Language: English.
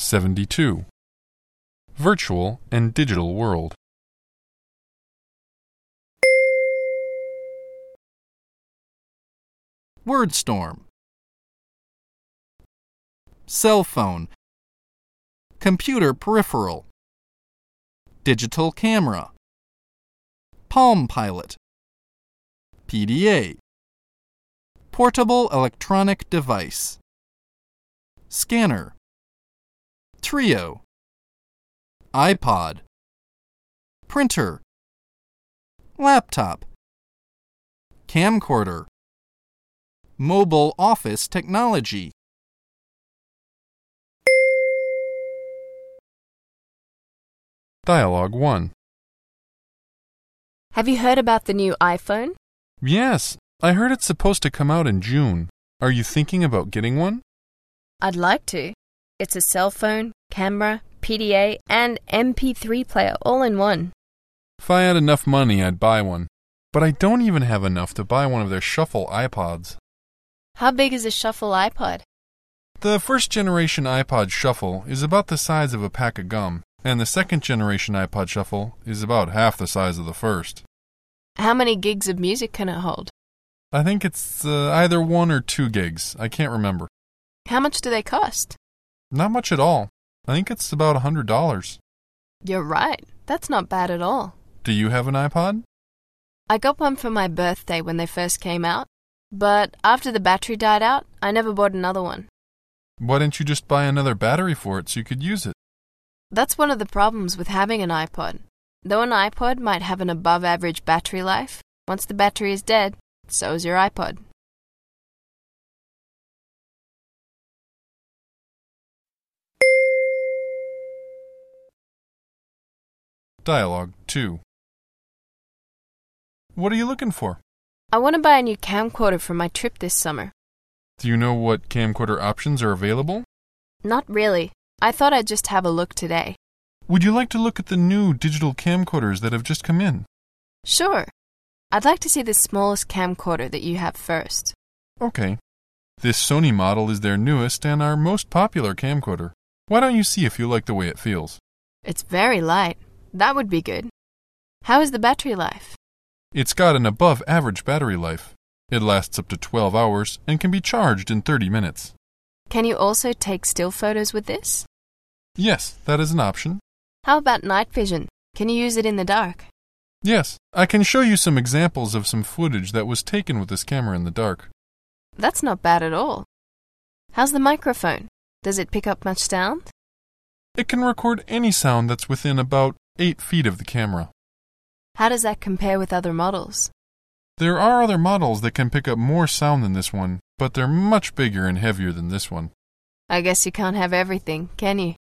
72. Virtual and digital world. Wordstorm. Cell phone. Computer peripheral. Digital camera. Palm Pilot. PDA. Portable electronic device. Scanner. Trio. iPod. Printer. Laptop. Camcorder. Mobile office technology. Dialogue 1. Have you heard about the new iPhone? Yes, I heard it's supposed to come out in June. Are you thinking about getting one? I'd like to. It's a cell phone, camera, PDA, and MP3 player all in one. If I had enough money, I'd buy one. But I don't even have enough to buy one of their Shuffle iPods. How big is a Shuffle iPod? The first generation iPod Shuffle is about the size of a pack of gum, and the second generation iPod Shuffle is about half the size of the first. How many gigs of music can it hold? I think it's either 1 or 2 gigs. I can't remember. How much do they cost? Not much at all. I think it's about $100. You're right. That's not bad at all. Do you have an iPod? I got one for my birthday when they first came out, but after the battery died out, I never bought another one. Why didn't you just buy another battery for it so you could use it? That's one of the problems with having an iPod. Though an iPod might have an above-average battery life, once the battery is dead, so is your iPod. Dialogue 2. What are you looking for? I want to buy a new camcorder for my trip this summer. Do you know what camcorder options are available? Not really. I thought I'd just have a look today. Would you like to look at the new digital camcorders that have just come in? Sure. I'd like to see the smallest camcorder that you have first. Okay. This Sony model is their newest and our most popular camcorder. Why don't you see if you like the way it feels? It's very light. That would be good. How is the battery life? It's got an above-average battery life. It lasts up to 12 hours and can be charged in 30 minutes. Can you also take still photos with this? Yes, that is an option. How about night vision? Can you use it in the dark? Yes, I can show you some examples of some footage that was taken with this camera in the dark. That's not bad at all. How's the microphone? Does it pick up much sound? It can record any sound that's within about 8 feet of the camera. How does that compare with other models? There are other models that can pick up more sound than this one, but they're much bigger and heavier than this one. I guess you can't have everything, can you?